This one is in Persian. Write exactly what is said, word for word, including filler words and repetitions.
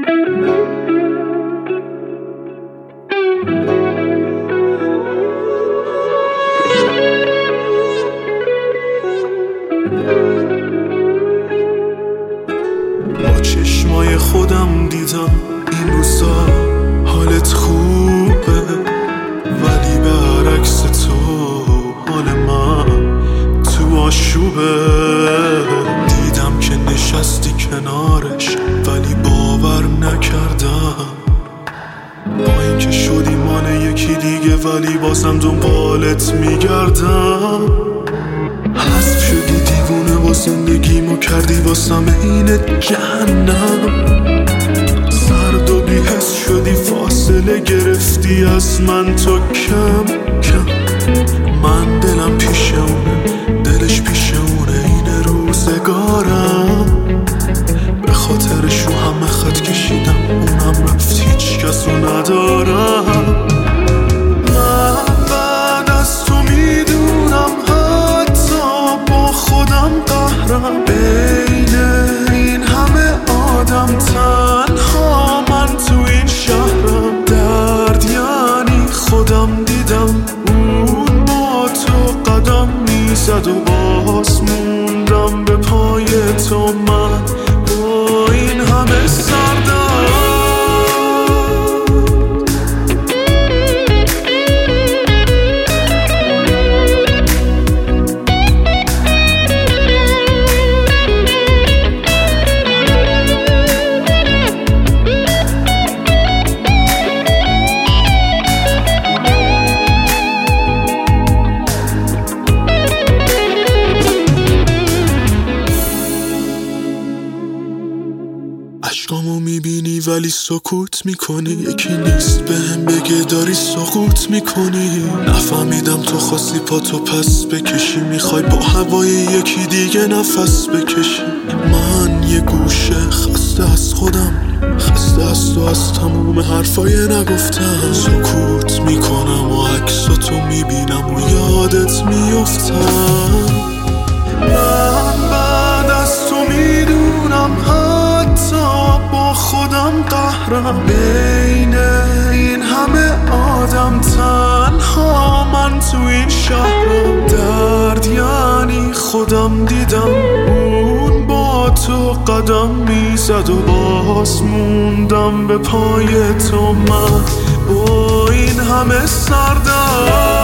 با چشمای خودم دیدم این روزا حالت خوبه، ولی برعکس تو حال من تو آشوبه. دیدم که نشستی کنارش ولی باور نکردم، با اینکه شدی مال یکی دیگه ولی بازم دنبالت میگردم. حذف شدی دیوونه با زندگیمو کردی واسم این جهنم. سرد و بی‌حس شدی فاصله گرفتی از من تو کم کم. من دلم پیش اونه دلش پیش اونه، این روزگارم. به خاطرش رو همه خط کشیدم اونم رفت هیچ کسو ندارم. من بعد از تو میدونم حتی با خودم قهرم. بین این همه آدم تنها من تو این شهرم. درد یعنی خودم دیدم اون با تو قدم میزد و باز موندم به پای تو. من با این همه سردم اشکامو میبینی ولی سکوت میکنی. یکی نیست بهم بگه داری سقوط میکنی. نفهمیدم تو خواستی پاتو پس بکشی، میخوای با هوای یکی دیگه نفس بکشی. من یه گوشه خسته از خودم، خسته از تو از تموم حرفای نگفتم. سکوت میکنم و عکساتو میبینم و یادت میافتم. من بعد از تو میدونم حتی با خودم قهرم. بین این همه آدم تنها من تو این شهرم. درد یعنی خودم دیدم اون با تو قدم میزد و باز موندم به پای تو. من با این همه سردم